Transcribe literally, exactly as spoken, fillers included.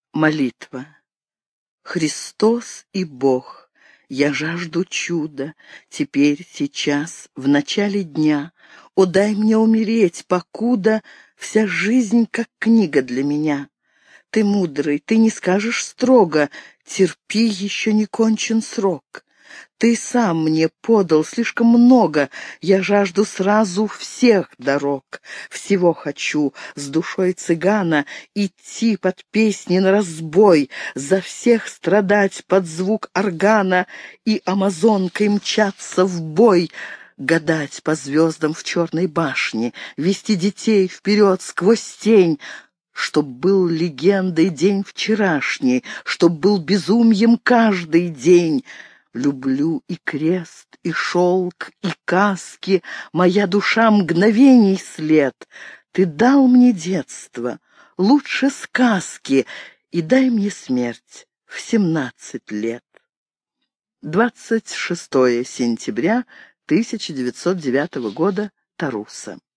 Молитва. Христос и Бог, я жажду чуда, теперь, сейчас, в начале дня. О, дай мне умереть, покуда вся жизнь как книга для меня. Ты мудрый, ты не скажешь строго, терпи, еще не кончен срок. Ты сам мне подал слишком много, я жажду сразу всех дорог. Всего хочу с душой цыгана идти под песни на разбой, за всех страдать под звук органа и амазонкой мчаться в бой, гадать по звездам в черной башне, вести детей вперед сквозь тень, чтоб был легендой день вчерашний, чтоб был безумьем каждый день. Люблю и крест, и шелк, и каски, моя душа мгновений след. Ты дал мне детство, лучше сказки, и дай мне смерть в семнадцать лет. двадцать шестое сентября тысяча девятьсот девятого года. Таруса.